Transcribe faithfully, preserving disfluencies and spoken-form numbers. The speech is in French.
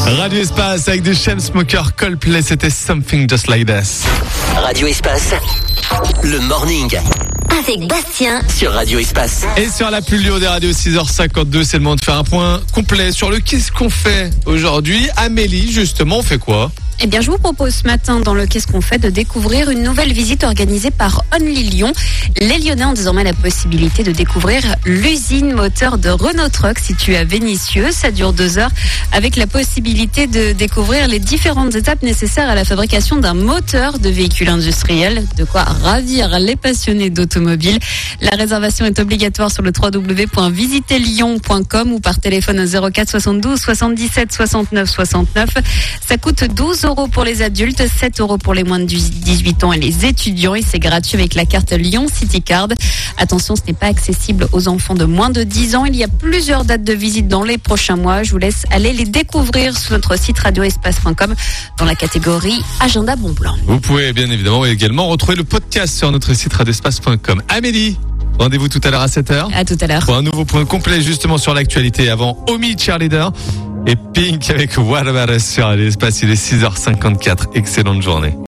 Radio Espace avec des Chainsmokers, Coldplay, c'était Something Just Like This. Radio Espace, le morning. Avec Bastien Sur Radio Espace. Et sur la plus Lyon des radios, six heures cinquante-deux, c'est le moment de faire un point complet sur le qu'est-ce qu'on fait aujourd'hui. Amélie, justement, on fait quoi ? Eh bien, je vous propose ce matin, dans le Qu'est-ce qu'on fait, de découvrir une nouvelle visite organisée par Only Lyon. Les Lyonnais ont désormais la possibilité de découvrir l'usine moteur de Renault Trucks située à Vénissieux. Ça dure deux heures avec la possibilité de découvrir les différentes étapes nécessaires à la fabrication d'un moteur de véhicule industriel. De quoi ravir les passionnés d'automobile. La réservation est obligatoire sur le w w w point visiter lyon point com ou par téléphone au zéro quatre soixante-douze soixante-dix-sept soixante-neuf soixante-neuf. Ça coûte douze euros pour les adultes, sept euros pour les moins de dix-huit ans et les étudiants, et c'est gratuit avec la carte Lyon City Card. Attention, ce n'est pas accessible aux enfants de moins de dix ans. Il y a plusieurs dates de visite dans les prochains mois. Je vous laisse aller les découvrir sur notre site radio espace point com dans la catégorie Agenda Bon Plan. Vous pouvez bien évidemment également retrouver le podcast sur notre site radio espace point com. Amélie, rendez-vous tout à l'heure à sept heures. À tout à l'heure. Pour un nouveau point complet justement sur l'actualité avant Omi Cheerleader et Pink avec What About Us sur Radio Espace. Il est six heures cinquante-quatre. Excellente journée.